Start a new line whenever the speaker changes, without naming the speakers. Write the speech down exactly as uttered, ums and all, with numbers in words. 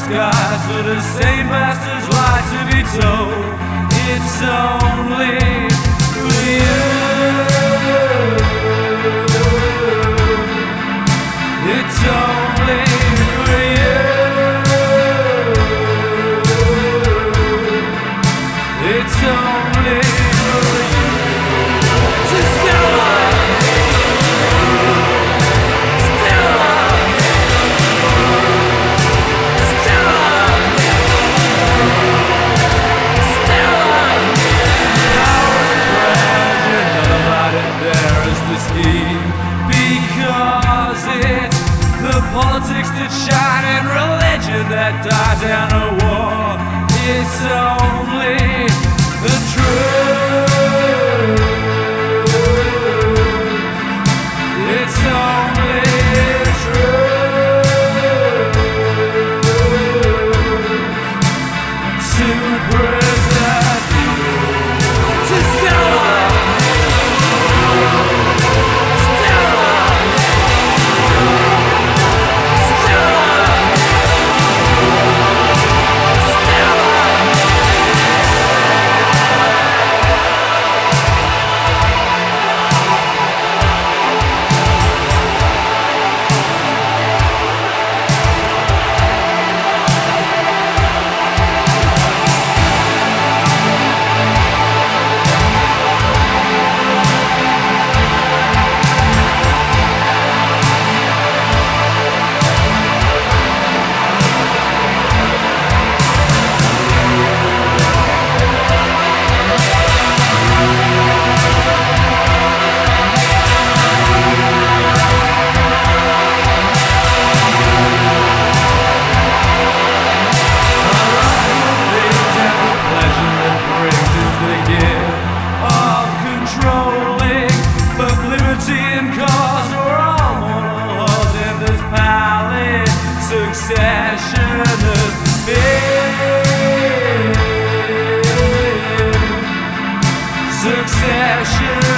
skies for the same bastards lie to be told. It's only for you. It's only for you. It's only for you to still love me, still love me, still love me, still love me. I was present, nobody there is to see, because it's the politics that shine and religion that dies down a war. It's only the truth. It's only true to present you, to still love me, still love me, still love me, still love me. Succession is Succession